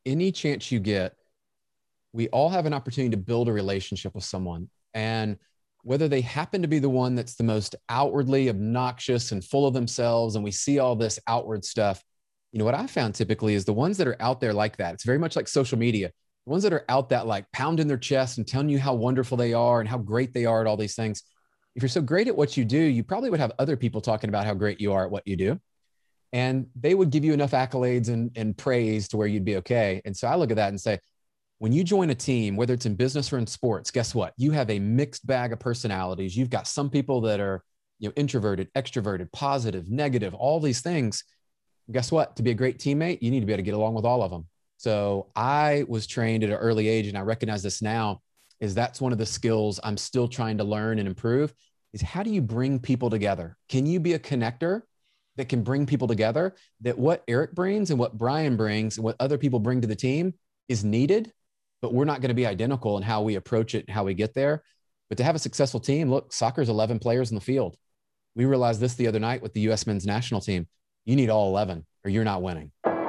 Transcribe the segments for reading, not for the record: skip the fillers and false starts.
any chance you get, we all have an opportunity to build a relationship with someone. And whether they happen to be the one that's the most outwardly obnoxious and full of themselves, and we see all this outward stuff, what I found typically is the ones that are out there like that. It's very much like social media. The ones that are out that like pounding their chest and telling you how wonderful they are and how great they are at all these things. If you're so great at what you do, you probably would have other people talking about how great you are at what you do. And they would give you enough accolades and praise to where you'd be okay. And so I look at that and say, when you join a team, whether it's in business or in sports, guess what? You have a mixed bag of personalities. You've got some people that are, introverted, extroverted, positive, negative, all these things. Guess what? To be a great teammate, you need to be able to get along with all of them. So I was trained at an early age, and I recognize this now, is that's one of the skills I'm still trying to learn and improve, is how do you bring people together? Can you be a connector that can bring people together, that what Eric brings and what Brian brings and what other people bring to the team is needed, but we're not going to be identical in how we approach it and how we get there. But to have a successful team, look, soccer's 11 players in the field. We realized this the other night with the U.S. men's national team. You need all 11 or you're not winning.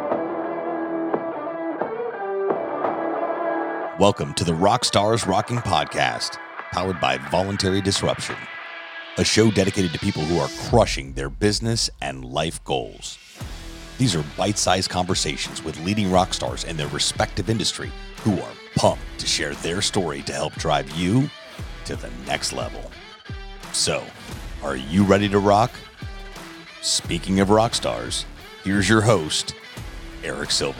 Welcome to the Rockstars Rocking Podcast, powered by Voluntary Disruption, a show dedicated to people who are crushing their business and life goals. These are bite-sized conversations with leading rock stars in their respective industry who are pumped to share their story to help drive you to the next level. So, are you ready to rock? Speaking of rock stars, here's your host, Eric Silverman.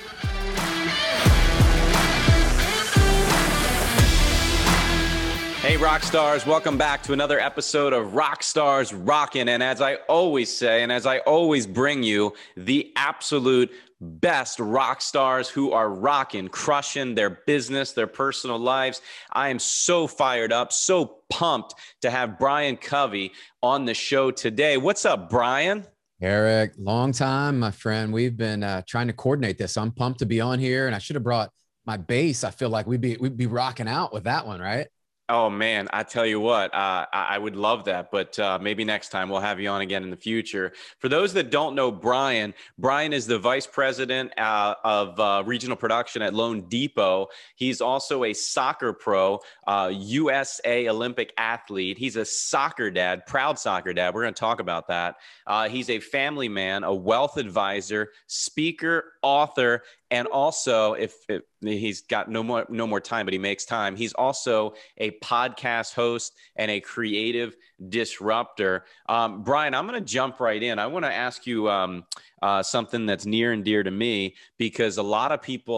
Hey, rock stars, welcome back to another episode of Rockstars Rockin'. And as I always say, and as I always bring you, the absolute best rock stars who are rocking, crushing their business, their personal lives. I am so fired up, so pumped to have Brian Covey on the show today. What's up, Brian? Eric, long time, my friend. We've been trying to coordinate this. I'm pumped to be on here, and I should have brought my bass. I feel like we'd be rocking out with that one, right? Oh, man, I tell you what, I would love that, but maybe next time we'll have you on again in the future. For those that don't know Brian is the vice president of regional production at Lone Depot. He's also a soccer pro, USA Olympic athlete. He's a soccer dad, proud soccer dad. We're going to talk about that. He's a family man, a wealth advisor, speaker, author, and also, if he's got no more time, but he makes time, he's also a podcast host and a creative disruptor. Brian, I'm going to jump right in. I want to ask you something that's near and dear to me, because a lot of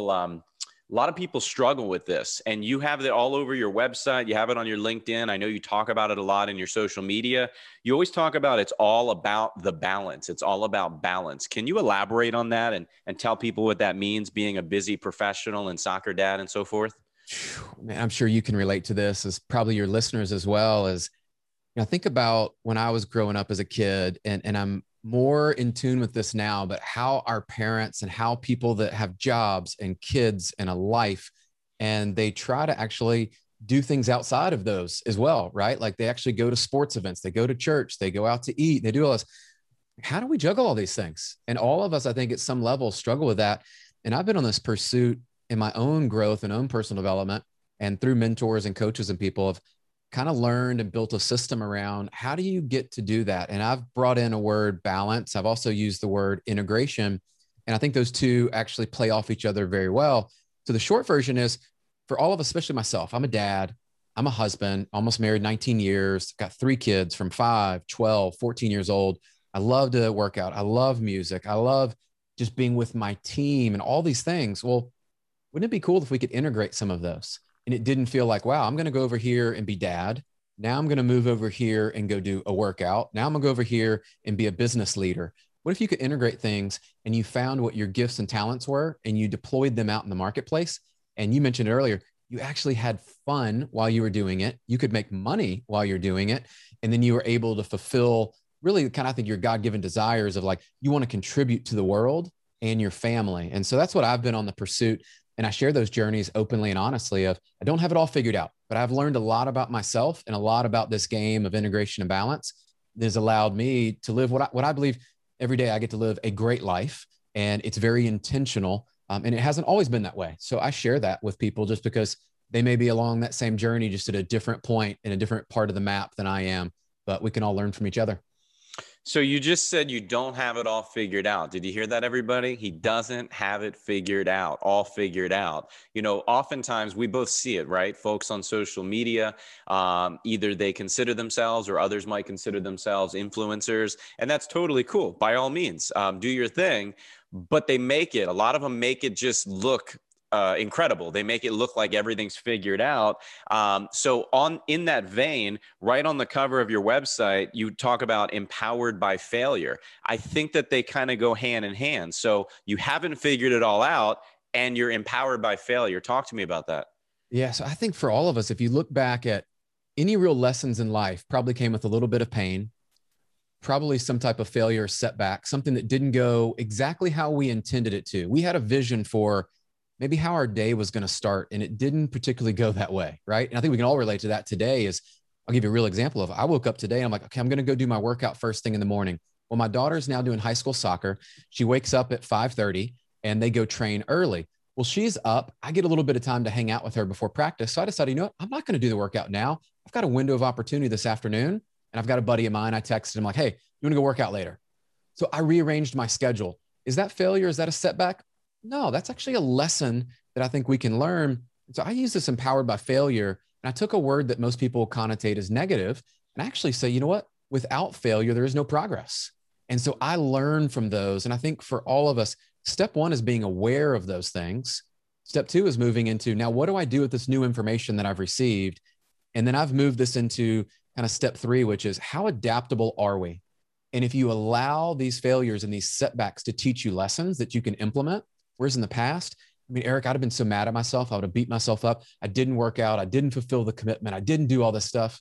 people struggle with this, and you have it all over your website. You have it on your LinkedIn. I know you talk about it a lot in your social media. You always talk about it's all about the balance. It's all about balance. Can you elaborate on that and tell people what that means, being a busy professional and soccer dad and so forth? Man, I'm sure you can relate to this, as probably your listeners as well. As think about when I was growing up as a kid, and I'm more in tune with this now, but how our parents and how people that have jobs and kids and a life, and they try to actually do things outside of those as well, right? Like they actually go to sports events, they go to church, they go out to eat, they do all this. How do we juggle all these things? And all of us, I think at some level, struggle with that. And I've been on this pursuit in my own growth and own personal development, and through mentors and coaches and people have kind of learned and built a system around how do you get to do that. And I've brought in a word balance. I've also used the word integration. And I think those two actually play off each other very well. So the short version is, for all of us, especially myself, I'm a dad, I'm a husband, almost married 19 years, got 3 kids from 5, 12, 14 years old. I love to work out. I love music. I love just being with my team and all these things. Well, wouldn't it be cool if we could integrate some of those? And it didn't feel like, wow, I'm going to go over here and be dad. Now I'm going to move over here and go do a workout. Now I'm going to go over here and be a business leader. What if you could integrate things and you found what your gifts and talents were and you deployed them out in the marketplace? And you mentioned earlier, you actually had fun while you were doing it. You could make money while you're doing it. And then you were able to fulfill really kind of, I think, your God-given desires of like, you want to contribute to the world and your family. And so that's what I've been on the pursuit. And I share those journeys openly and honestly of, I don't have it all figured out, but I've learned a lot about myself and a lot about this game of integration and balance that has allowed me to live what I believe every day. I get to live a great life, and it's very intentional. And it hasn't always been that way. So I share that with people just because they may be along that same journey, just at a different point in a different part of the map than I am, but we can all learn from each other. So you just said you don't have it all figured out. Did you hear that, everybody? He doesn't have it figured out, all figured out. You know, oftentimes we both see it, right? Folks on social media, either they consider themselves or others might consider themselves influencers. And that's totally cool. By all means, do your thing. But they make it, a lot of them make it just look incredible. They make it look like everything's figured out. So in that vein, right on the cover of your website, you talk about empowered by failure. I think that they kind of go hand in hand. So you haven't figured it all out and you're empowered by failure. Talk to me about that. Yeah. So I think for all of us, if you look back at any real lessons in life, probably came with a little bit of pain, probably some type of failure, setback, something that didn't go exactly how we intended it to. We had a vision for maybe how our day was going to start, and it didn't particularly go that way, right? And I think we can all relate to that today. I'll give you a real example of, I woke up today and I'm like, okay, I'm going to go do my workout first thing in the morning. Well, my daughter's now doing high school soccer. She wakes up at 5:30 and they go train early. Well, she's up. I get a little bit of time to hang out with her before practice. So I decided, you know what? I'm not going to do the workout now. I've got a window of opportunity this afternoon. And I've got a buddy of mine. I texted him like, hey, you want to go work out later? So I rearranged my schedule. Is that failure? Is that a setback? No, that's actually a lesson that I think we can learn. So I use this empowered by failure. And I took a word that most people connotate as negative and actually say, you know what? Without failure, there is no progress. And so I learn from those. And I think for all of us, step one is being aware of those things. Step two is moving into, now, what do I do with this new information that I've received? And then I've moved this into kind of step three, which is how adaptable are we? And if you allow these failures and these setbacks to teach you lessons that you can implement, whereas in the past, I mean, Eric, I'd have been so mad at myself. I would have beat myself up. I didn't work out. I didn't fulfill the commitment. I didn't do all this stuff.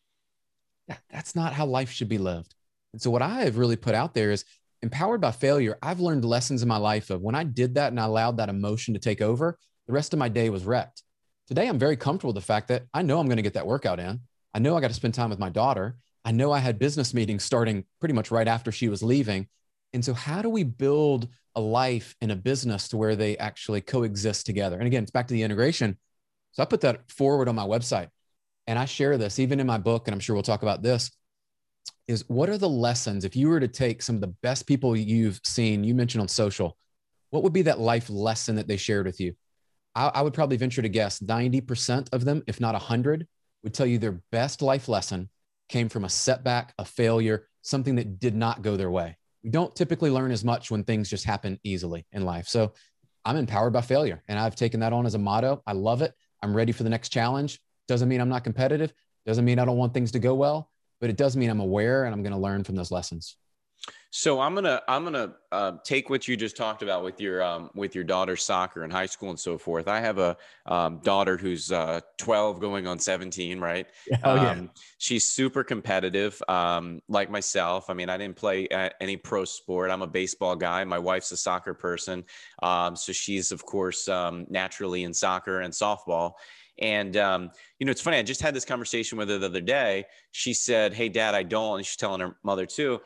That's not how life should be lived. And so what I have really put out there is empowered by failure. I've learned lessons in my life of when I did that and I allowed that emotion to take over, the rest of my day was wrecked. Today, I'm very comfortable with the fact that I know I'm going to get that workout in. I know I got to spend time with my daughter. I know I had business meetings starting pretty much right after she was leaving. And so how do we build a life and a business to where they actually coexist together? And again, it's back to the integration. So I put that forward on my website and I share this even in my book. And I'm sure we'll talk about this, is what are the lessons? If you were to take some of the best people you've seen, you mentioned on social, what would be that life lesson that they shared with you? I would probably venture to guess 90% of them, if not 100, would tell you their best life lesson came from a setback, a failure, something that did not go their way. We don't typically learn as much when things just happen easily in life. So I'm empowered by failure and I've taken that on as a motto. I love it. I'm ready for the next challenge. Doesn't mean I'm not competitive. Doesn't mean I don't want things to go well, but it does mean I'm aware and I'm going to learn from those lessons. So I'm gonna take what you just talked about with your daughter's soccer in high school and so forth. I have a daughter who's 12 going on 17, right? Oh, yeah. She's super competitive, like myself. I mean, I didn't play any pro sport. I'm a baseball guy. My wife's a soccer person, so she's of course naturally in soccer and softball. And, you know, it's funny. I just had this conversation with her the other day. She said, hey, Dad, I don't. And she's telling her mother, too,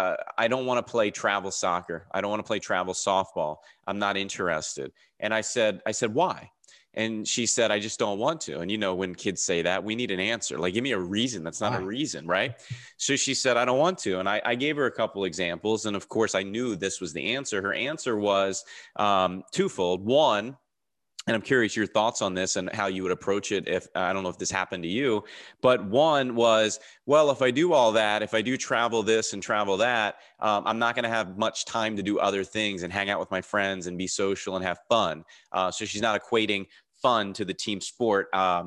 I don't want to play travel soccer. I don't want to play travel softball. I'm not interested. And I said, why? And she said, I just don't want to. And, you know, when kids say that, we need an answer. Like, give me a reason. That's not a reason, right? So she said, I don't want to. And I gave her a couple examples. And, of course, I knew this was the answer. Her answer was twofold. One, and I'm curious your thoughts on this and how you would approach it if, I don't know if this happened to you, but one was, well, if I do all that, if I do travel this and travel that, I'm not going to have much time to do other things and hang out with my friends and be social and have fun. So she's not equating fun to the team sport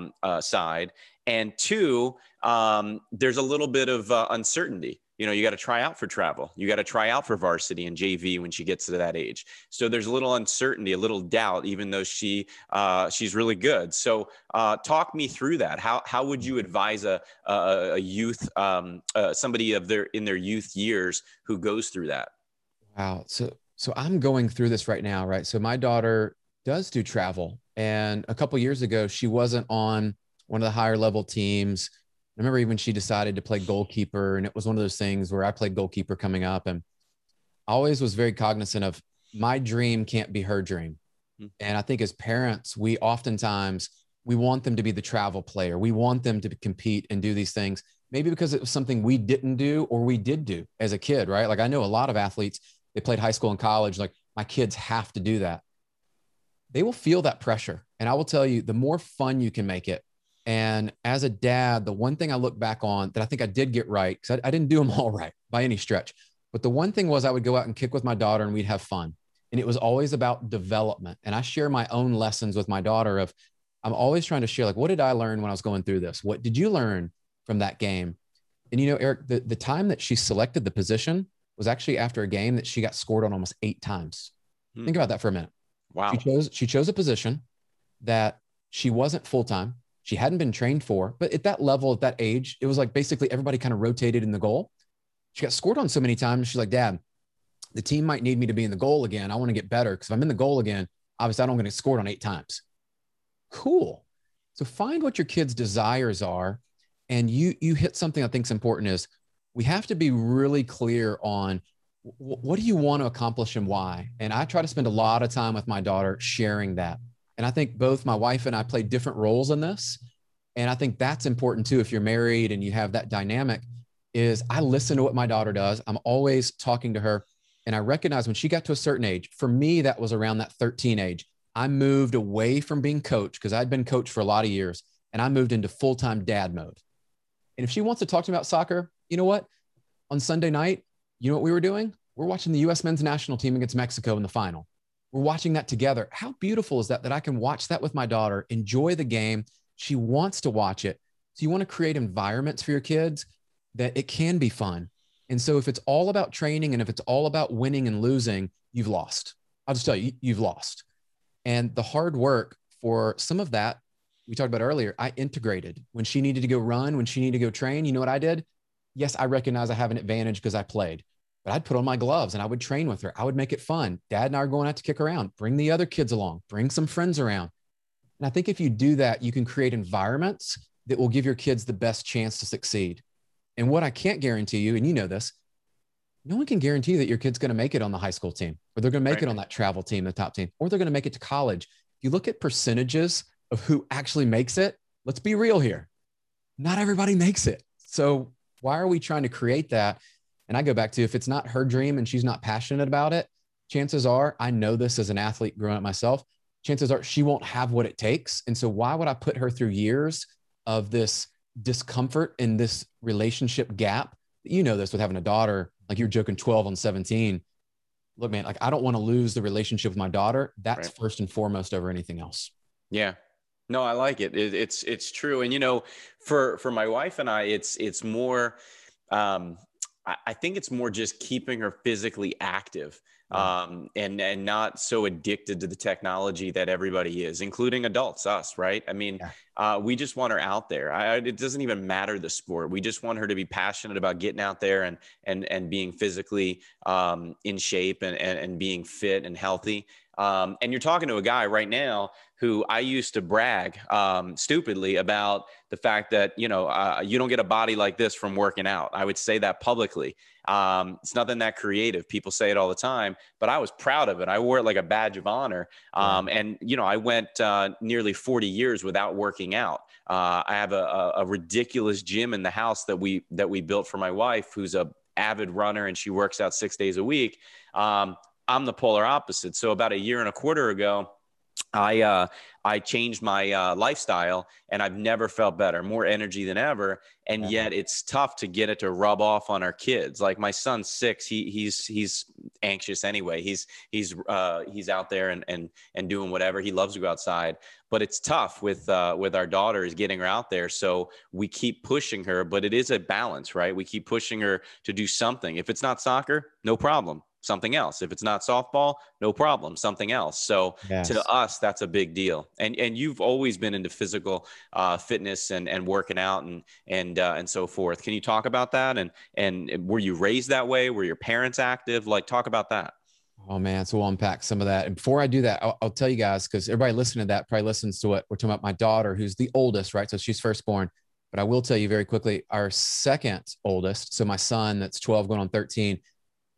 side. And two, there's a little bit of uncertainty. You know, you got to try out for travel. You got to try out for varsity and JV when she gets to that age. So there's a little uncertainty, a little doubt, even though she's really good. So talk me through that. How would you advise a youth, somebody in their youth years who goes through that? Wow. So I'm going through this right now, right? So my daughter does do travel. And a couple of years ago, she wasn't on one of the higher level teams. I remember even she decided to play goalkeeper, and it was one of those things where I played goalkeeper coming up, and I always was very cognizant of my dream can't be her dream. And I think as parents, we oftentimes, we want them to be the travel player. We want them to compete and do these things, maybe because it was something we didn't do or we did do as a kid, right? Like I know a lot of athletes, they played high school and college, like my kids have to do that. They will feel that pressure. And I will tell you, the more fun you can make it. And as a dad, the one thing I look back on that I think I did get right, because I didn't do them all right by any stretch, but the one thing was I would go out and kick with my daughter and we'd have fun. And it was always about development. And I share my own lessons with my daughter of, I'm always trying to share, like, what did I learn when I was going through this? What did you learn from that game? And, you know, Eric, the time that she selected the position was actually after a game that she got scored on almost 8 times. Think about that for a minute. Wow. She chose a position that she wasn't full-time. She hadn't been trained for, but at that level, at that age, it was like basically everybody kind of rotated in the goal. She got scored on so many times. She's like, Dad, the team might need me to be in the goal again. I want to get better because if I'm in the goal again, obviously I don't get scored on 8 times. Cool. So find what your kids' desires are. And you hit something I think is important is we have to be really clear on what do you want to accomplish and why? And I try to spend a lot of time with my daughter sharing that. And I think both my wife and I play different roles in this. And I think that's important too. If you're married and you have that dynamic, is I listen to what my daughter does. I'm always talking to her. And I recognize when she got to a certain age, for me, that was around that 13 age. I moved away from being coach because I'd been coach for a lot of years and I moved into full-time dad mode. And if she wants to talk to me about soccer, you know what? On Sunday night, you know what we were doing? We're watching the U.S. men's national team against Mexico in the final. We're watching that together. How beautiful is that, that I can watch that with my daughter, enjoy the game. She wants to watch it. So you want to create environments for your kids that it can be fun. And so if it's all about training and if it's all about winning and losing, you've lost. I'll just tell you, you've lost. And the hard work for some of that, we talked about earlier, I integrated. When she needed to go run, when she needed to go train, you know what I did? Yes, I recognize I have an advantage because I played, but I'd put on my gloves and I would train with her. I would make it fun. Dad and I are going out to kick around, bring the other kids along, bring some friends around. And I think if you do that, you can create environments that will give your kids the best chance to succeed. And what I can't guarantee you, and you know this, no one can guarantee that your kid's going to make it on the high school team, or they're going to make it on that travel team, the top team, or they're going to make it to college. If you look at percentages of who actually makes it, let's be real here. Not everybody makes it. So why are we trying to create that? And I go back to, if it's not her dream and she's not passionate about it, chances are, I know this as an athlete growing up myself, chances are she won't have what it takes. And so why would I put her through years of this discomfort and this relationship gap? You know this with having a daughter, like you're joking 12 on 17. Look, man, like I don't want to lose the relationship with my daughter. That's right. First and foremost over anything else. Yeah. No, I like it. It's true. And, you know, for my wife and I, it's more, I think it's more just keeping her physically active, and not so addicted to the technology that everybody is, including adults, us, right? I mean, we just want her out there. It doesn't even matter the sport. We just want her to be passionate about getting out there and being physically in shape and being fit and healthy. And you're talking to a guy right now who I used to brag stupidly about the fact that, you know, you don't get a body like this from working out. I would say that publicly. It's nothing that creative. People say it all the time, but I was proud of it. I wore it like a badge of honor. And, you know, I went nearly 40 years without working out. I have a ridiculous gym in the house that we built for my wife, who's a avid runner, and she works out 6 days a week. I'm the polar opposite. So about a year and a quarter ago, I changed my lifestyle, and I've never felt better, more energy than ever. And yet it's tough to get it to rub off on our kids. Like my son's 6, he's anxious anyway. He's out there and doing whatever. He loves to go outside, but it's tough with our daughter, is getting her out there. So we keep pushing her, but it is a balance, right? We keep pushing her to do something. If it's not soccer, no problem. Something else. If it's not softball, no problem. Something else. So to us, that's a big deal. And you've always been into physical fitness and working out and so forth. Can you talk about that? And were you raised that way? Were your parents active? Like, talk about that. Oh man, so we'll unpack some of that. And before I do that, I'll tell you guys, because everybody listening to that probably listens to what we're talking about. My daughter, who's the oldest, right? So she's firstborn. But I will tell you very quickly, our second oldest, so my son that's 12 going on 13,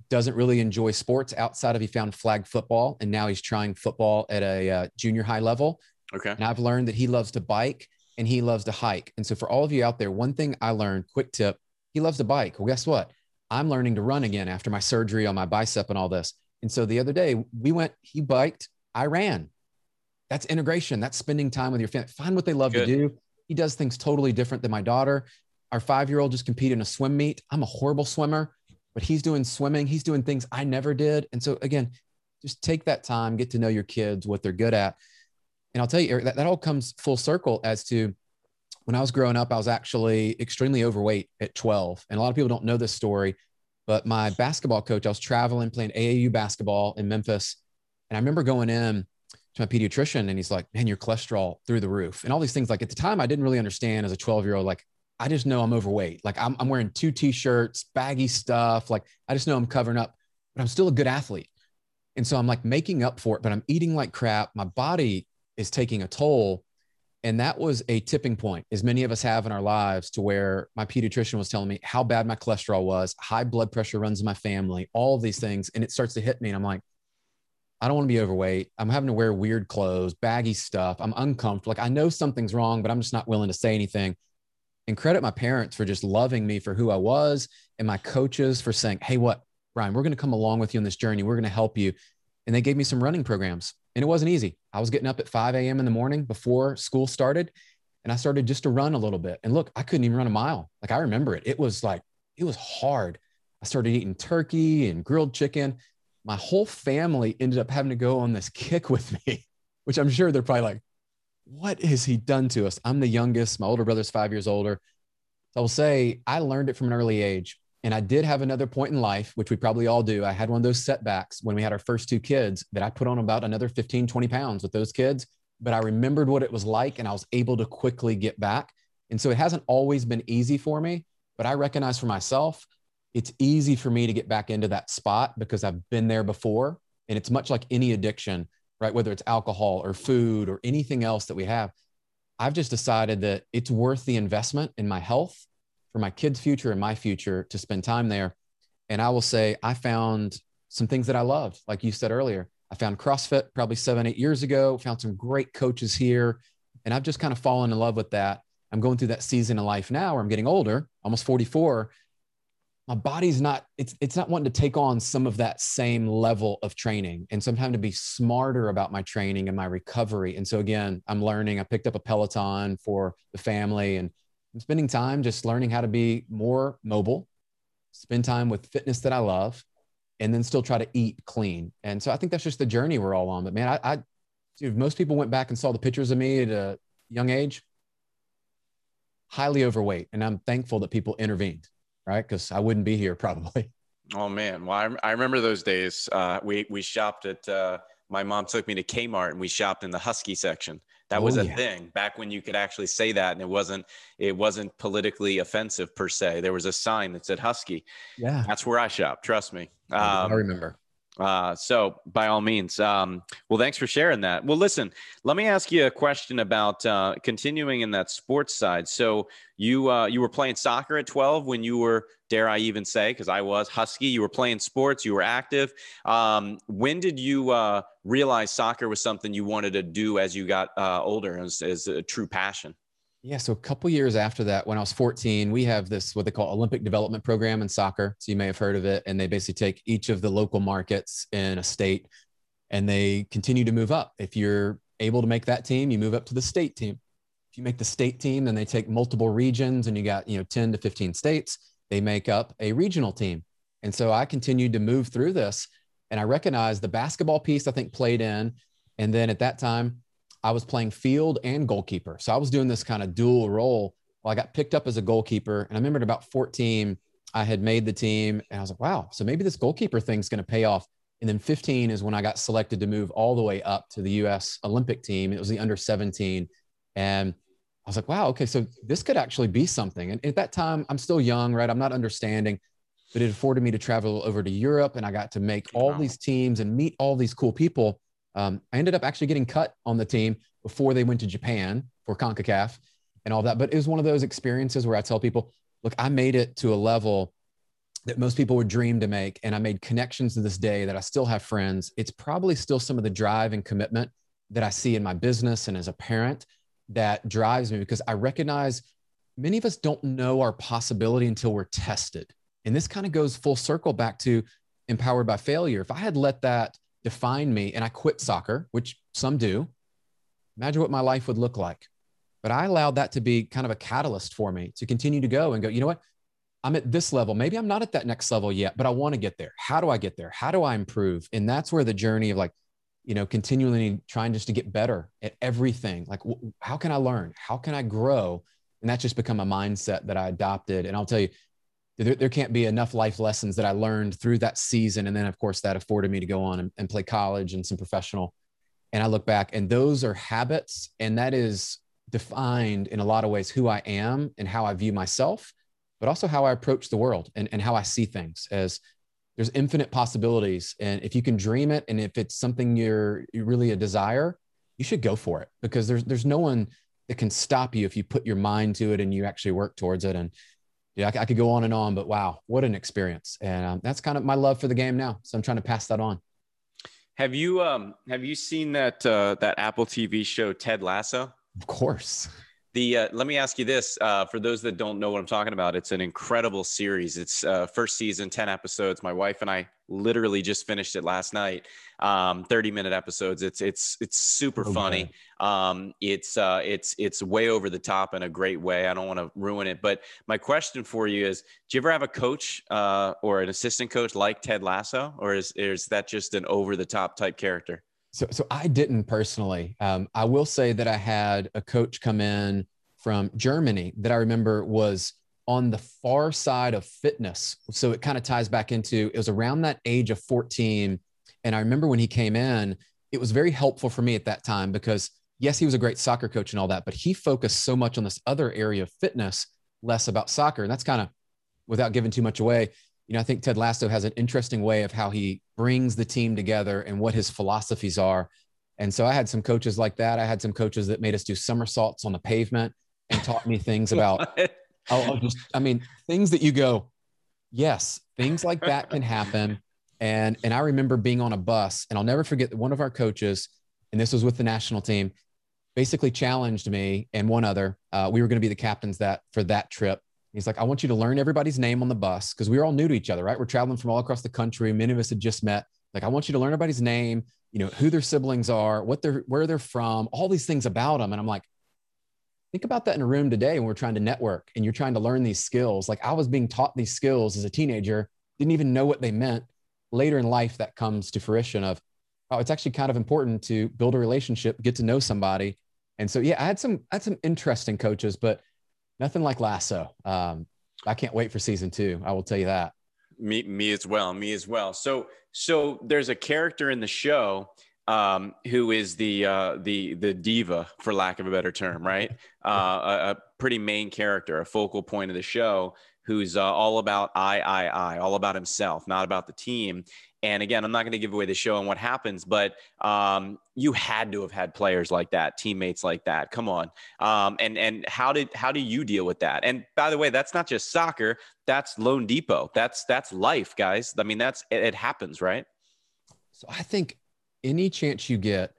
doesn't really enjoy sports outside of he found flag football, and now he's trying football at a junior high level. Okay. And I've learned that he loves to bike and he loves to hike. And so for all of you out there, one thing I learned, quick tip, he loves to bike. Well, guess what? I'm learning to run again after my surgery on my bicep and all this. And so the other day he biked, I ran. That's integration. That's spending time with your family. Find what they love to do. He does things totally different than my daughter. Our 5-year-old just competed in a swim meet. I'm a horrible swimmer, but he's doing swimming. He's doing things I never did. And so again, just take that time, get to know your kids, what they're good at. And I'll tell you, Eric, that all comes full circle as to when I was growing up, I was actually extremely overweight at 12. And a lot of people don't know this story, but my basketball coach, I was traveling, playing AAU basketball in Memphis. And I remember going in to my pediatrician and he's like, man, your cholesterol through the roof and all these things. Like at the time, I didn't really understand as a 12-year-old, like, I just know I'm overweight. Like I'm wearing 2 t-shirts, baggy stuff. Like I just know I'm covering up, but I'm still a good athlete. And so I'm like making up for it, but I'm eating like crap. My body is taking a toll. And that was a tipping point, as many of us have in our lives, to where my pediatrician was telling me how bad my cholesterol was, high blood pressure runs in my family, all of these things. And it starts to hit me. And I'm like, I don't want to be overweight. I'm having to wear weird clothes, baggy stuff. I'm uncomfortable. Like I know something's wrong, but I'm just not willing to say anything. And credit my parents for just loving me for who I was, and my coaches for saying, hey, what, Brian, we're going to come along with you on this journey. We're going to help you. And they gave me some running programs, and it wasn't easy. I was getting up at 5 a.m. in the morning before school started. And I started just to run a little bit, and look, I couldn't even run a mile. Like I remember it. It was hard. I started eating turkey and grilled chicken. My whole family ended up having to go on this kick with me, which I'm sure they're probably like, what has he done to us? I'm the youngest. My older brother's 5 years older. So I will say I learned it from an early age. And I did have another point in life, which we probably all do. I had one of those setbacks when we had our first 2 kids that I put on about another 15, 20 pounds with those kids. But I remembered what it was like and I was able to quickly get back. And so it hasn't always been easy for me, but I recognize for myself, it's easy for me to get back into that spot because I've been there before. And it's much like any addiction, right? Whether it's alcohol or food or anything else that we have, I've just decided that it's worth the investment in my health for my kids' future and my future to spend time there. And I will say, I found some things that I loved. Like you said earlier, I found CrossFit probably 7-8 years ago, found some great coaches here. And I've just kind of fallen in love with that. I'm going through that season of life now where I'm getting older, almost 44. My body's not, it's not wanting to take on some of that same level of training. And so I'm having to be smarter about my training and my recovery. And so again, I'm learning, I picked up a Peloton for the family and I'm spending time just learning how to be more mobile, spend time with fitness that I love, and then still try to eat clean. And so I think that's just the journey we're all on. But man, if most people went back and saw the pictures of me at a young age, highly overweight. And I'm thankful that people intervened. Right? Because I wouldn't be here probably. Oh man. Well, I remember those days. We shopped at, my mom took me to Kmart and we shopped in the Husky section. That was a thing back when you could actually say that. And it wasn't politically offensive per se. There was a sign that said Husky. Yeah. That's where I shopped. Trust me. I remember. So by all means, well, thanks for sharing that. Well, listen, let me ask you a question about continuing in that sports side. So you were playing soccer at 12 when you were, dare I even say, because I was Husky, you were playing sports, you were active. When did you realize soccer was something you wanted to do as you got older as a true passion? Yeah. So a couple years after that, when I was 14, we have this, what they call Olympic development program in soccer. So you may have heard of it. And they basically take each of the local markets in a state and they continue to move up. If you're able to make that team, you move up to the state team. If you make the state team, then they take multiple regions and you got, 10 to 15 states, they make up a regional team. And so I continued to move through this and I recognized the basketball piece I think played in. And then at that time, I was playing field and goalkeeper. So I was doing this kind of dual role. Well, I got picked up as a goalkeeper. And I remember at about 14, I had made the team and I was like, wow, so maybe this goalkeeper thing's going to pay off. And then 15 is when I got selected to move all the way up to the U.S. Olympic team. It was the under 17. And I was like, wow, okay, so this could actually be something. And at that time, I'm still young, right? I'm not understanding, but it afforded me to travel over to Europe and I got to make all these teams and meet all these cool people. I ended up actually getting cut on the team before they went to Japan for CONCACAF and all that. But it was one of those experiences where I tell people, look, I made it to a level that most people would dream to make. And I made connections to this day that I still have friends. It's probably still some of the drive and commitment that I see in my business and as a parent that drives me, because I recognize many of us don't know our possibility until we're tested. And this kind of goes full circle back to empowered by failure. If I had let that define me and I quit soccer, which some do, imagine what my life would look like. But I allowed that to be kind of a catalyst for me to continue to go and go, you know what? I'm at this level. Maybe I'm not at that next level yet, but I want to get there. How do I get there? How do I improve? And that's where the journey of like, continually trying just to get better at everything. Like, how can I learn? How can I grow? And that's just become a mindset that I adopted. And I'll tell you, there can't be enough life lessons that I learned through that season. And then of course that afforded me to go on and play college and some professional. And I look back and those are habits. And that is defined in a lot of ways who I am and how I view myself, but also how I approach the world and how I see things. As there's infinite possibilities. And if you can dream it, and if it's something you're really a desire, you should go for it, because there's no one that can stop you if you put your mind to it and you actually work towards it. And yeah, I could go on, but wow, what an experience. And that's kind of my love for the game now. So I'm trying to pass that on. Have you seen that Apple TV show, Ted Lasso? Of course. Let me ask you this, for those that don't know what I'm talking about, it's an incredible series. It's first season, 10 episodes. My wife and I literally just finished it last night. 30-minute episodes. It's super funny. It's way over the top in a great way. I don't want to ruin it, but my question for you is, do you ever have a coach or an assistant coach like Ted Lasso, or is that just an over the top type character? So I didn't personally. I will say that I had a coach come in from Germany that I remember was on the far side of fitness. So it kind of ties back into, it was around that age of 14. And I remember when he came in, it was very helpful for me at that time, because yes, he was a great soccer coach and all that, but he focused so much on this other area of fitness, less about soccer. And that's kind of, without giving too much away, I think Ted Lasso has an interesting way of how he brings the team together and what his philosophies are. And so I had some coaches like that. I had some coaches that made us do somersaults on the pavement and taught me things about, things that you go, yes, things like that can happen. And I remember being on a bus, and I'll never forget that one of our coaches, and this was with the national team, basically challenged me and one other. We were going to be the captains for that trip. He's like, I want you to learn everybody's name on the bus, because we were all new to each other, right? We're traveling from all across the country. Many of us had just met. Like, I want you to learn everybody's name, who their siblings are, where they're from, all these things about them. And I'm like, think about that in a room today when we're trying to network and you're trying to learn these skills. Like, I was being taught these skills as a teenager, didn't even know what they meant. Later in life, that comes to fruition of, oh, it's actually kind of important to build a relationship, get to know somebody. And so, yeah, I had some interesting coaches, but nothing like Lasso. I can't wait for season 2. I will tell you that. Me as well. So there's a character in the show who is the diva, for lack of a better term, right? A pretty main character, a focal point of the show, who's all about all about himself, not about the team. And again, I'm not going to give away the show and what happens, but you had to have had players like that, teammates like that. Come on. And how do you deal with that? And by the way, that's not just soccer. That's Loan Depot. That's life, guys. I mean, it happens, right? So I think any chance you get,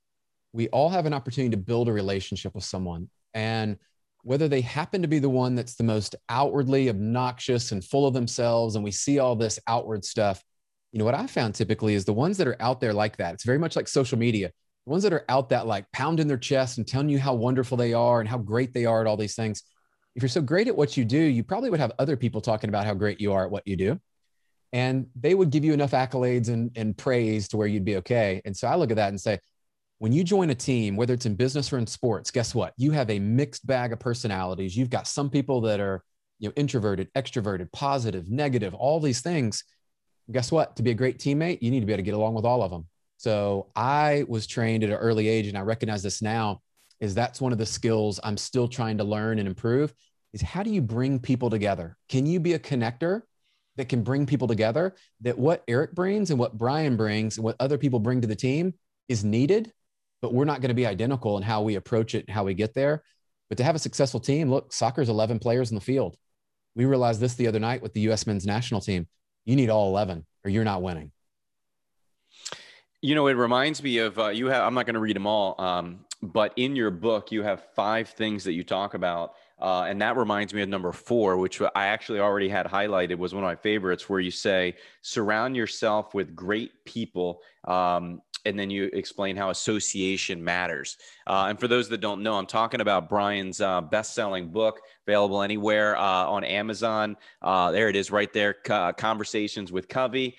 we all have an opportunity to build a relationship with someone. And whether they happen to be the one that's the most outwardly obnoxious and full of themselves, and we see all this outward stuff, what I found typically is the ones that are out there like that. It's very much like social media. The ones that are out that like pounding their chest and telling you how wonderful they are and how great they are at all these things. If you're so great at what you do, you probably would have other people talking about how great you are at what you do. And they would give you enough accolades and praise to where you'd be okay. And so I look at that and say, when you join a team, whether it's in business or in sports, guess what? You have a mixed bag of personalities. You've got some people that are, introverted, extroverted, positive, negative, all these things. Guess what? To be a great teammate, you need to be able to get along with all of them. So I was trained at an early age, and I recognize this now, is that's one of the skills I'm still trying to learn and improve, is how do you bring people together? Can you be a connector that can bring people together, that what Eric brings and what Brian brings and what other people bring to the team is needed, but we're not going to be identical in how we approach it and how we get there. But to have a successful team, look, soccer's 11 players in the field. We realized this the other night with the U.S. men's national team. You need all 11 or you're not winning. You know, it reminds me of I'm not going to read them all, but in your book, you have 5 things that you talk about. And that reminds me of number 4, which I actually already had highlighted, was one of my favorites, where you say, surround yourself with great people. And then you explain how association matters. And for those that don't know, I'm talking about Brian's best-selling book, available anywhere on Amazon. There it is right there, Conversations with Covey.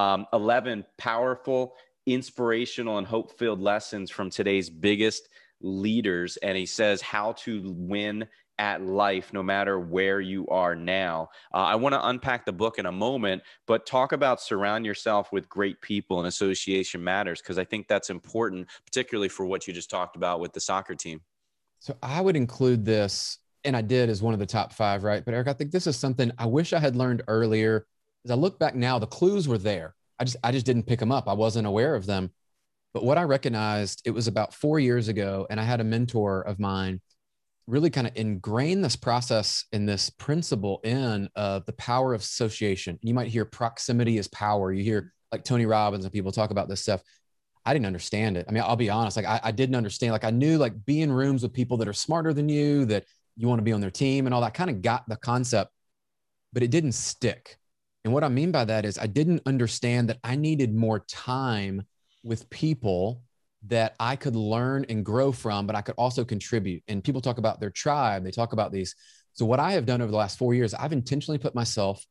11 powerful, inspirational, and hope-filled lessons from today's biggest leaders. And he says how to win at life, no matter where you are now. I want to unpack the book in a moment, but talk about surround yourself with great people and association matters, because I think that's important, particularly for what you just talked about with the soccer team. So I would include this, and I did, as one of the top 5, right? But Eric, I think this is something I wish I had learned earlier. As I look back now, the clues were there. I just didn't pick them up. I wasn't aware of them. But what I recognized, it was about 4 years ago, and I had a mentor of mine really kind of ingrain this process and this principle in the power of association. You might hear proximity is power. You hear like Tony Robbins and people talk about this stuff. I didn't understand it. I mean, I'll be honest. Like I didn't understand. Like I knew like be in rooms with people that are smarter than you, that you want to be on their team and all that, kind of got the concept, but it didn't stick. And what I mean by that is I didn't understand that I needed more time with people that I could learn and grow from, but I could also contribute. And people talk about their tribe. They talk about these. So what I have done over the last 4 years, I've intentionally put myself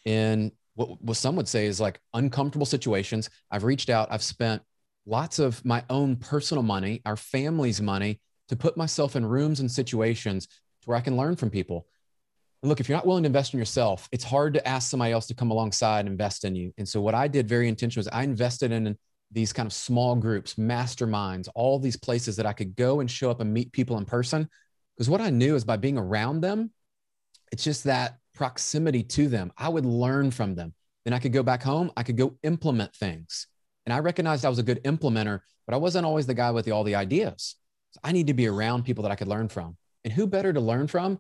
in what some would say is like uncomfortable situations. I've reached out. I've spent lots of my own personal money, our family's money, to put myself in rooms and situations where I can learn from people. And look, if you're not willing to invest in yourself, it's hard to ask somebody else to come alongside and invest in you. And so what I did very intentionally was I invested in these kind of small groups, masterminds, all these places that I could go and show up and meet people in person. Because what I knew is by being around them, it's just that proximity to them. I would learn from them. Then I could go back home. I could go implement things. And I recognized I was a good implementer, but I wasn't always the guy with all the ideas. So I need to be around people that I could learn from. And who better to learn from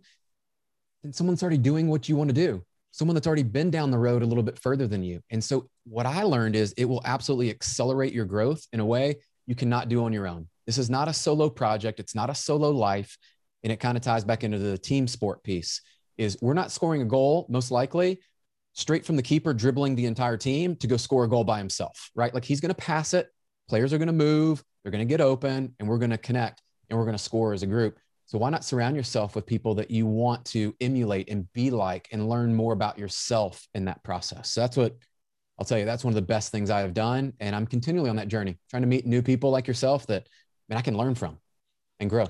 than someone that's already doing what you want to do? Someone that's already been down the road a little bit further than you. And so what I learned is it will absolutely accelerate your growth in a way you cannot do on your own. This is not a solo project. It's not a solo life. And it kind of ties back into the team sport piece is we're not scoring a goal, most likely straight from the keeper, dribbling the entire team to go score a goal by himself, right? Like he's going to pass it. Players are going to move. They're going to get open and we're going to connect and we're going to score as a group. So why not surround yourself with people that you want to emulate and be like and learn more about yourself in that process? So that's what I'll tell you. That's one of the best things I have done. And I'm continually on that journey, trying to meet new people like yourself that I can learn from and grow.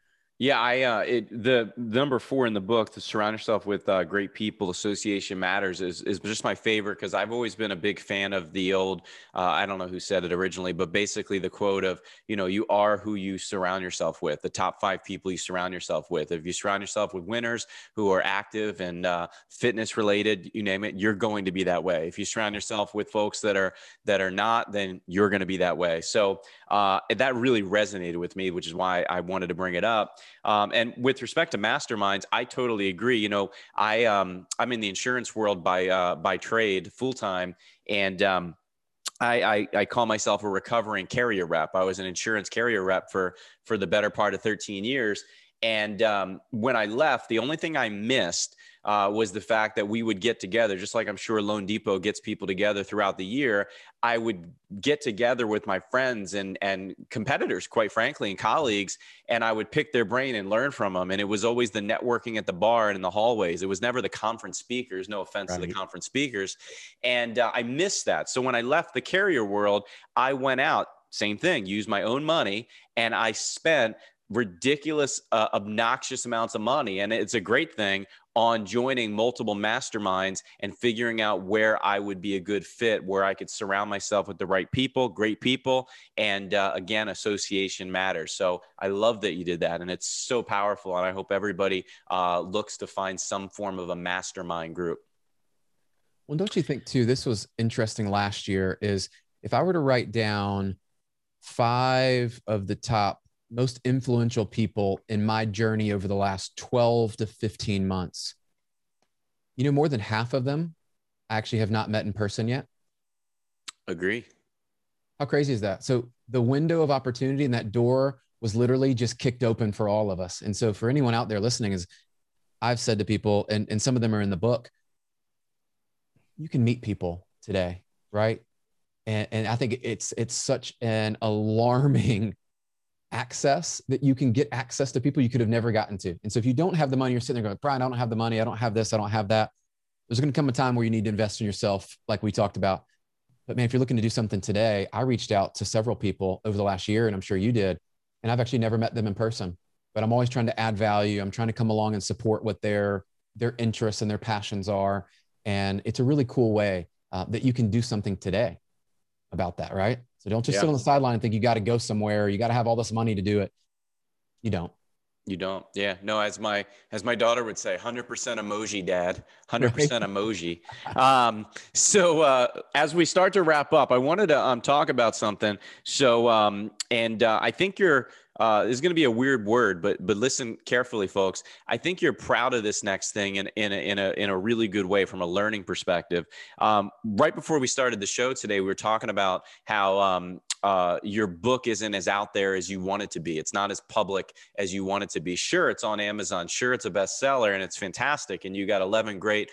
Yeah, the number 4 in the book, to surround yourself with great people, association matters, is just my favorite, because I've always been a big fan of the old, I don't know who said it originally, but basically the quote of, you are who you surround yourself with, the top 5 people you surround yourself with. If you surround yourself with winners who are active and fitness related, you name it, you're going to be that way. If you surround yourself with folks that are not, then you're going to be that way. So that really resonated with me, which is why I wanted to bring it up. And with respect to masterminds, I totally agree. I'm in the insurance world by trade full time, and I call myself a recovering carrier rep. I was an insurance carrier rep for the better part of 13 years. And when I left, the only thing I missed was the fact that we would get together, just like I'm sure Loan Depot gets people together throughout the year. I would get together with my friends and competitors, quite frankly, and colleagues, and I would pick their brain and learn from them. And it was always the networking at the bar and in the hallways. It was never the conference speakers, no offense to the conference speakers. And I missed that. So when I left the carrier world, I went out, same thing, used my own money, and I spent ridiculous, obnoxious amounts of money. And it's a great thing on joining multiple masterminds and figuring out where I would be a good fit, where I could surround myself with the right people, great people. And again, association matters. So I love that you did that. And it's so powerful. And I hope everybody looks to find some form of a mastermind group. Well, don't you think too, this was interesting last year, is if I were to write down 5 of the top most influential people in my journey over the last 12 to 15 months, more than half of them I actually have not met in person yet. Agree. How crazy is that? So the window of opportunity and that door was literally just kicked open for all of us. And so for anyone out there listening, is I've said to people, and some of them are in the book, you can meet people today, right? And I think it's such an alarming access that you can get access to people you could have never gotten to. And so if you don't have the money, you're sitting there going, Brian, I don't have the money. I don't have this. I don't have that. There's going to come a time where you need to invest in yourself, like we talked about. But man, if you're looking to do something today, I reached out to several people over the last year, and I'm sure you did. And I've actually never met them in person, but I'm always trying to add value. I'm trying to come along and support what their interests and their passions are. And it's a really cool way that you can do something today about that, right? So don't just sit on the sideline and think you got to go somewhere. You got to have all this money to do it. You don't. You don't. Yeah. No, as my daughter would say, 100% emoji, Dad, 100% emoji. So as we start to wrap up, I wanted to talk about something. So I think this is going to be a weird word, but listen carefully, folks. I think you're proud of this next thing in a really good way from a learning perspective. Right before we started the show today, we were talking about how your book isn't as out there as you want it to be. It's not as public as you want it to be. Sure, it's on Amazon. Sure, it's a bestseller and it's fantastic. And you got 11 great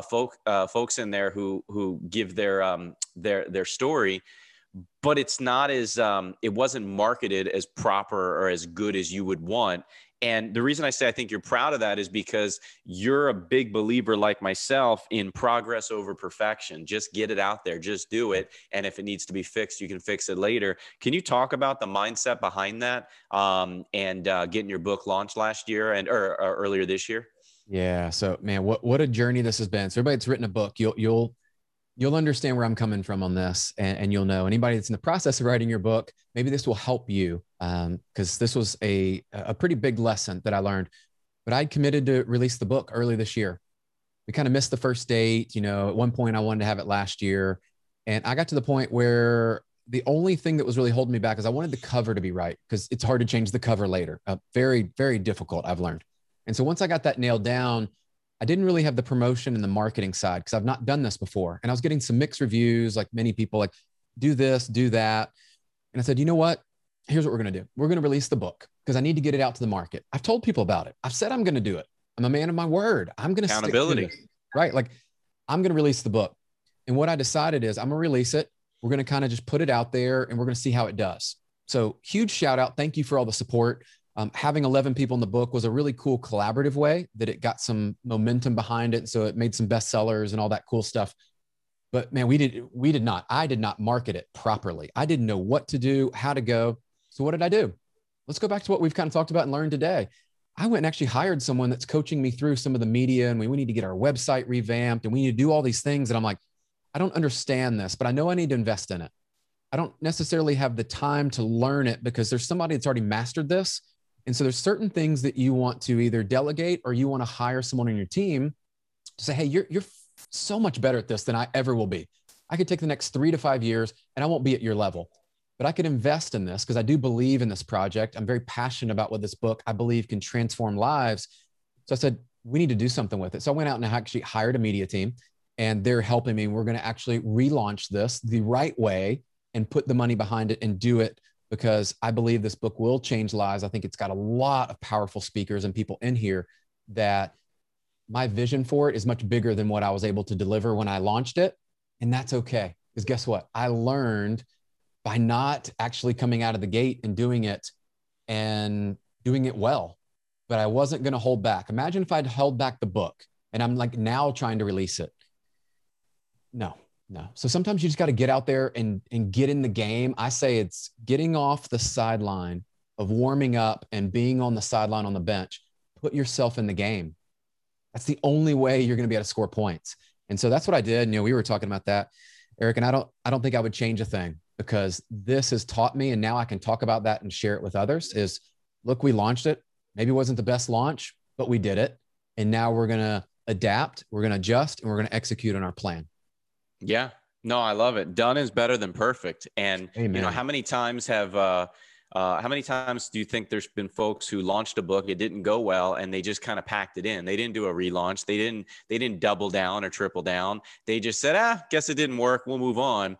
folks in there who give their story. But it's not as it wasn't marketed as proper or as good as you would want. And the reason I say I think you're proud of that is because you're a big believer, like myself, in progress over perfection. Just get it out there, just do it. And if it needs to be fixed, you can fix it later. Can you talk about the mindset behind that and getting your book launched last year or earlier this year? Yeah. So man, what a journey this has been. So everybody that's written a book, you'll understand where I'm coming from on this, and you'll know anybody that's in the process of writing your book, maybe this will help you. Cause this was a pretty big lesson that I learned, but I'd committed to release the book early this year. We kind of missed the first date. At one point I wanted to have it last year, and I got to the point where the only thing that was really holding me back is I wanted the cover to be right, because it's hard to change the cover later. Very, very difficult, I've learned. And so once I got that nailed down, I didn't really have the promotion and the marketing side because I've not done this before. And I was getting some mixed reviews, like many people, like, do this, do that. And I said, you know what? Here's what we're going to do. We're going to release the book because I need to get it out to the market. I've told people about it. I've said I'm going to do it. I'm a man of my word. I'm going to accountability, stick to it, right? Like, I'm going to release the book. And what I decided is I'm going to release it. We're going to kind of just put it out there and we're going to see how it does. So huge shout out. Thank you for all the support. Having 11 people in the book was a really cool collaborative way that it got some momentum behind it. So it made some bestsellers and all that cool stuff. But man, I did not market it properly. I didn't know what to do, how to go. So what did I do? Let's go back to what we've kind of talked about and learned today. I went and actually hired someone that's coaching me through some of the media, and we need to get our website revamped and we need to do all these things. And I'm like, I don't understand this, but I know I need to invest in it. I don't necessarily have the time to learn it because there's somebody that's already mastered this. And so there's certain things that you want to either delegate or you want to hire someone on your team to say, hey, you're so much better at this than I ever will be. I could take the next 3 to 5 years and I won't be at your level, but I could invest in this because I do believe in this project. I'm very passionate about what this book, I believe, can transform lives. So I said, we need to do something with it. So I went out and I actually hired a media team, and they're helping me. We're going to actually relaunch this the right way and put the money behind it and do it, because I believe this book will change lives. I think it's got a lot of powerful speakers and people in here that my vision for it is much bigger than what I was able to deliver when I launched it. And that's okay. Because guess what? I learned by not actually coming out of the gate and doing it well, but I wasn't going to hold back. Imagine if I'd held back the book and I'm like now trying to release it. No. So sometimes you just got to get out there and get in the game. I say it's getting off the sideline of warming up and being on the sideline on the bench. Put yourself in the game. That's the only way you're going to be able to score points. And so that's what I did. We were talking about that, Eric, and I don't think I would change a thing, because this has taught me, and now I can talk about that and share it with others, is look, we launched it. Maybe it wasn't the best launch, but we did it. And now we're going to adapt, we're going to adjust, and we're going to execute on our plan. Yeah. No, I love it. Done is better than perfect. And Amen. How many times have How many times do you think there's been folks who launched a book, it didn't go well, and they just kind of packed it in? They didn't do a relaunch. They didn't double down or triple down. They just said, guess it didn't work. We'll move on.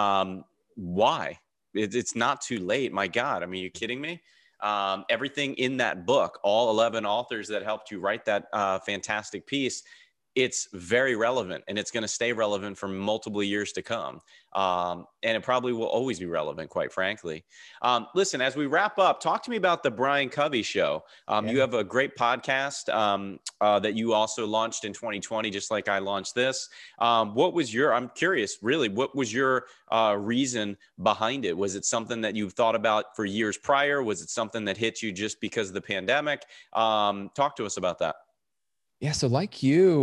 Why? It's not too late. My God. I mean, you kidding me? Everything in that book, all 11 authors that helped you write that fantastic piece, it's very relevant, and it's going to stay relevant for multiple years to come. And it probably will always be relevant, quite frankly. Listen, as we wrap up, talk to me about the Brian Covey Show. You have a great podcast that you also launched in 2020, just like I launched this. I'm curious, really, what was your reason behind it? Was it something that you've thought about for years prior? Was it something that hit you just because of the pandemic? Talk to us about that. Yeah. So like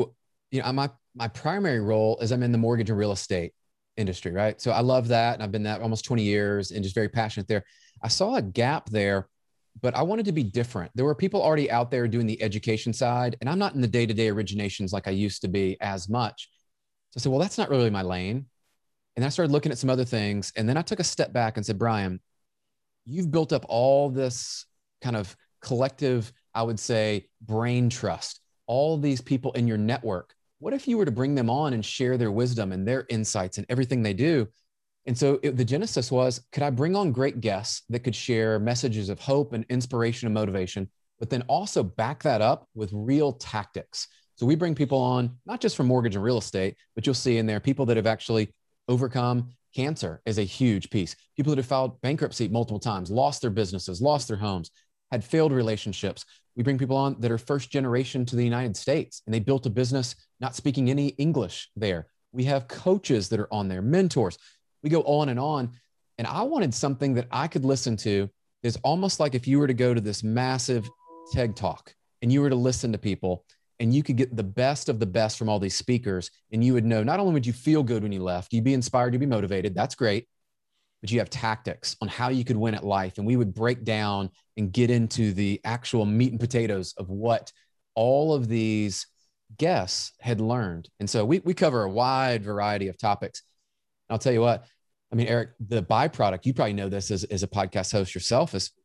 my primary role is I'm in the mortgage and real estate industry, right? So I love that. And I've been that almost 20 years and just very passionate there. I saw a gap there, but I wanted to be different. There were people already out there doing the education side, and I'm not in the day-to-day originations like I used to be as much. So I said, well, that's not really my lane. And I started looking at some other things. And then I took a step back and said, Brian, you've built up all this kind of collective, I would say, brain trust, all these people in your network. What if you were to bring them on and share their wisdom and their insights and everything they do? And so the genesis was, could I bring on great guests that could share messages of hope and inspiration and motivation, but then also back that up with real tactics? So we bring people on, not just from mortgage and real estate, but you'll see in there people that have actually overcome cancer is a huge piece. People that have filed bankruptcy multiple times, lost their businesses, lost their homes, had failed relationships. We bring people on that are first generation to the United States, and they built a business not speaking any English there. We have coaches that are on there, mentors. We go on. And I wanted something that I could listen to. Is almost like if you were to go to this massive TED Talk and you were to listen to people, and you could get the best of the best from all these speakers, and you would know, not only would you feel good when you left, you'd be inspired, you'd be motivated. That's great. But you have tactics on how you could win at life. And we would break down and get into the actual meat and potatoes of what all of these guests had learned. And so we cover a wide variety of topics. I'll tell you what, I mean, Eric, the byproduct, you probably know this as a podcast host yourself, is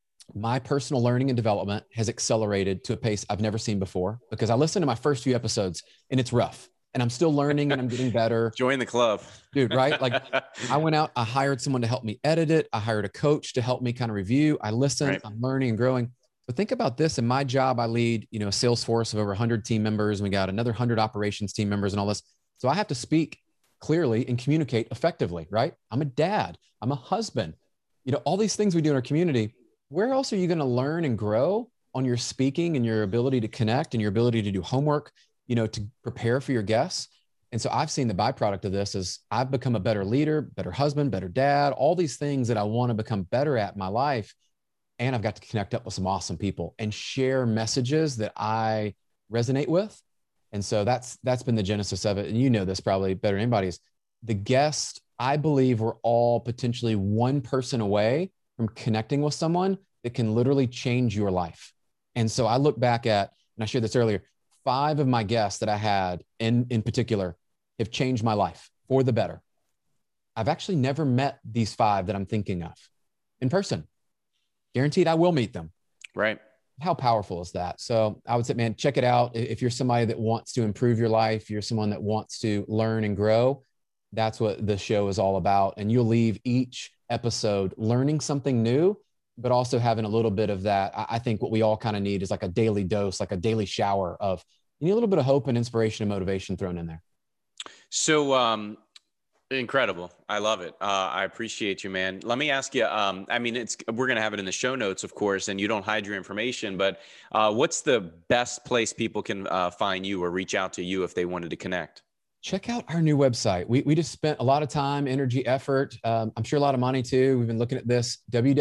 my personal learning and development has accelerated to a pace I've never seen before, because I listened to my first few episodes and it's rough. And I'm still learning and I'm getting better. Join the club. Dude, right? Like I went out, I hired someone to help me edit it. I hired a coach to help me kind of review. I listened, right. I'm learning and growing. But think about this. In my job, I lead, a sales force of over 100 team members. And we got another 100 operations team members and all this. So I have to speak clearly and communicate effectively, right? I'm a dad. I'm a husband. All these things we do in our community. Where else are you going to learn and grow on your speaking and your ability to connect and your ability to do homework, to prepare for your guests? And so I've seen the byproduct of this is I've become a better leader, better husband, better dad, all these things that I want to become better at in my life. And I've got to connect up with some awesome people and share messages that I resonate with. And so that's been the genesis of it. And you know this probably better than anybody is the guest. I believe we're all potentially one person away from connecting with someone that can literally change your life. And so I look back at, and I shared this earlier, 5 of my guests that I had in particular have changed my life for the better. I've actually never met these 5 that I'm thinking of in person. Guaranteed I will meet them. Right. How powerful is that? So I would say, man, check it out. If you're somebody that wants to improve your life, you're someone that wants to learn and grow, that's what the show is all about. And you'll leave each episode learning something new, but also having a little bit of that. I think what we all kind of need is like a daily dose, like a daily shower of, you need a little bit of hope and inspiration and motivation thrown in there. So, incredible. I love it. I appreciate you, man. Let me ask you, we're going to have it in the show notes, of course, and you don't hide your information, but what's the best place people can find you or reach out to you if they wanted to connect? Check out our new website. We just spent a lot of time, energy, effort. I'm sure a lot of money too. We've been looking at this,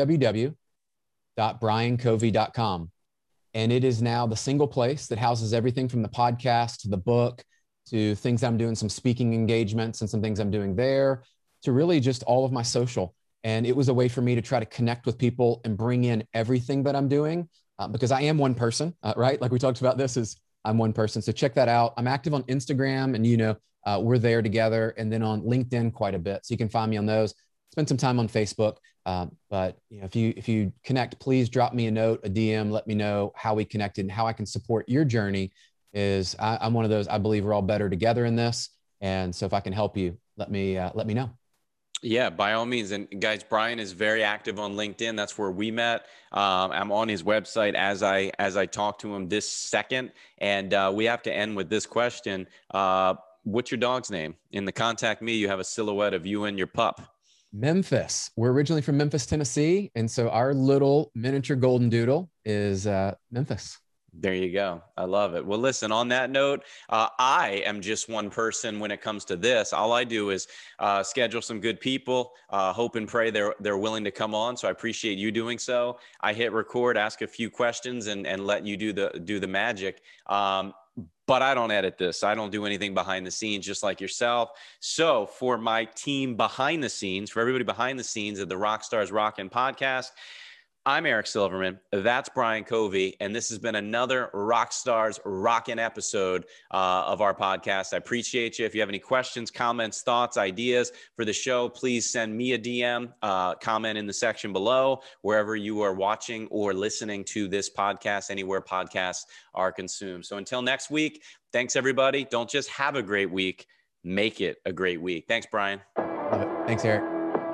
www.briancovey.com. And it is now the single place that houses everything from the podcast to the book to things I'm doing, some speaking engagements and some things I'm doing there, to really just all of my social. And it was a way for me to try to connect with people and bring in everything that I'm doing because I am one person, right? Like we talked about this is I'm one person. So check that out. I'm active on Instagram and, we're there together, and then on LinkedIn quite a bit. So you can find me on those. Spend some time on Facebook. But if you connect, please drop me a note, a DM, let me know how we connected and how I can support your journey. I'm one of those, I believe we're all better together in this. And so if I can help you, let me know. Yeah, by all means. And guys, Brian is very active on LinkedIn. That's where we met. I'm on his website as I talk to him this second. And we have to end with this question. What's your dog's name? In the contact me, you have a silhouette of you and your pup. Memphis. We're originally from Memphis, Tennessee. And so our little miniature golden doodle is Memphis. There you go. I love it. Well, listen, on that note, I am just one person when it comes to this. All I do is schedule some good people, hope and pray they're willing to come on. So I appreciate you doing so. I hit record, ask a few questions and let you do the magic. But I don't edit this. I don't do anything behind the scenes, just like yourself. So for my team behind the scenes, for everybody behind the scenes of the Rockstars Rockin' podcast, I'm Eric Silverman. That's Brian Covey. And this has been another Rockstars Rockin' episode of our podcast. I appreciate you. If you have any questions, comments, thoughts, ideas for the show, please send me a DM, comment in the section below, wherever you are watching or listening to this podcast, anywhere podcasts are consumed. So until next week, thanks everybody. Don't just have a great week, make it a great week. Thanks, Brian. Love it. Thanks, Eric.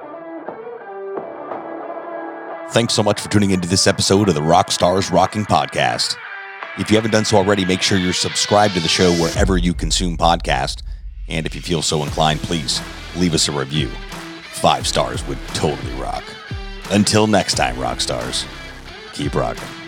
Thanks so much for tuning into this episode of the Rockstars Rocking Podcast. If you haven't done so already, make sure you're subscribed to the show wherever you consume podcasts. And if you feel so inclined, please leave us a review. 5 stars would totally rock. Until next time, Rockstars, keep rocking.